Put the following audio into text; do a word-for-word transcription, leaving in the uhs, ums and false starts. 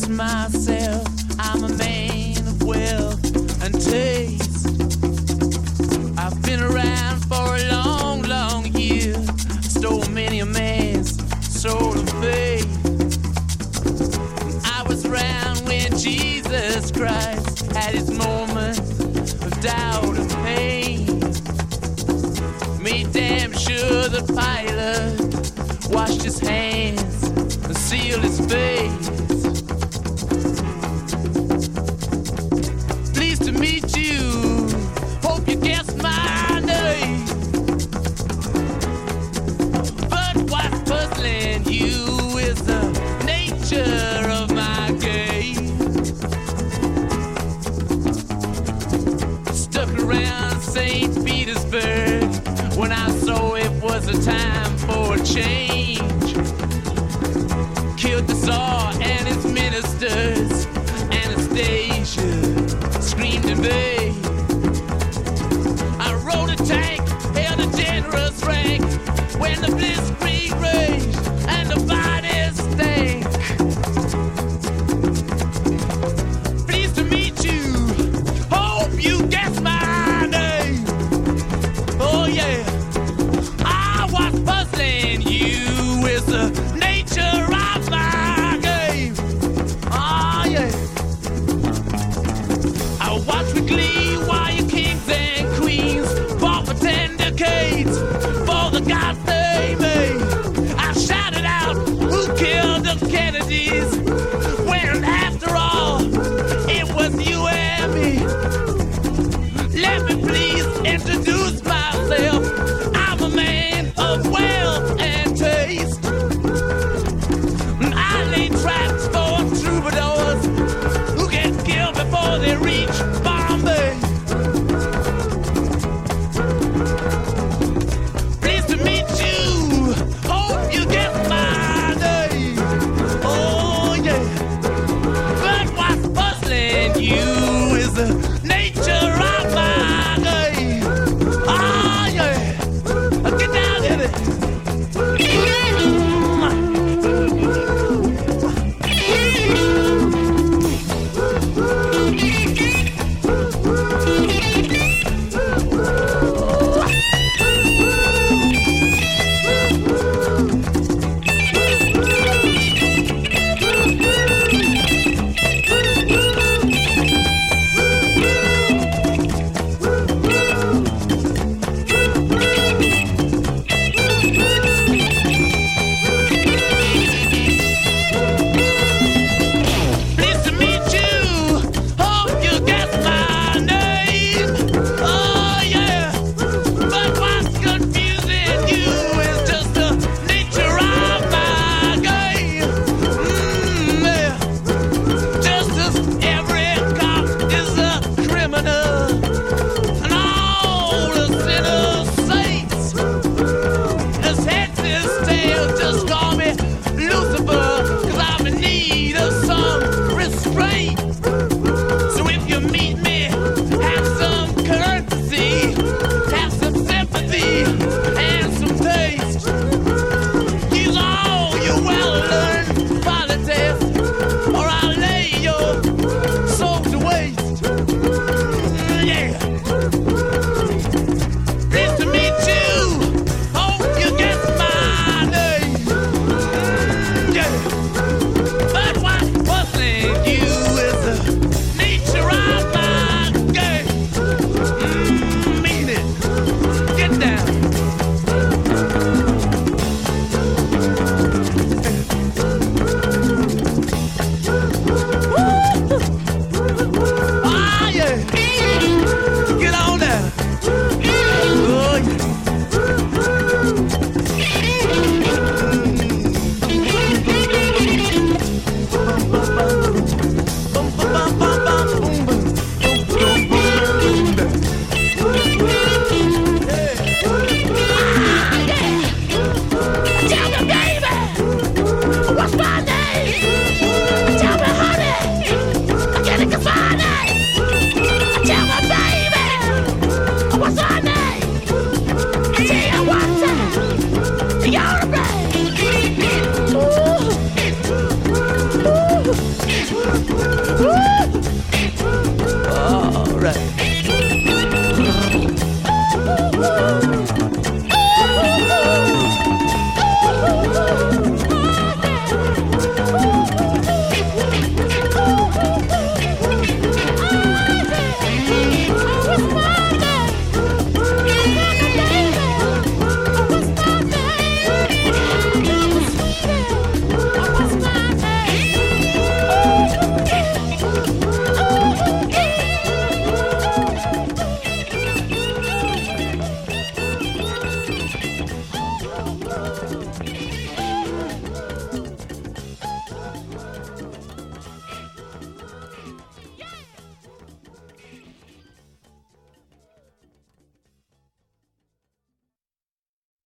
guess myself, I'm a man of wealth and taste. I've been around for a long, long year. Stole many a man's soul of faith. I was around when Jesus Christ had his moment of doubt and pain. Made damn sure the pilot washed his hands and sealed his face. Pleased to meet you, hope you guessed my name. But what's puzzling you is the nature of my game. Stuck around Saint Petersburg when I saw it was a time for a change. Killed the Tsar and his ministers. Anastasia screamed in vain. I rode a tank, held a generous rank when the blitzkrieg raged and the bodies stank. Pleased to meet you, hope you guessed my name. Oh yeah, I was puzzling you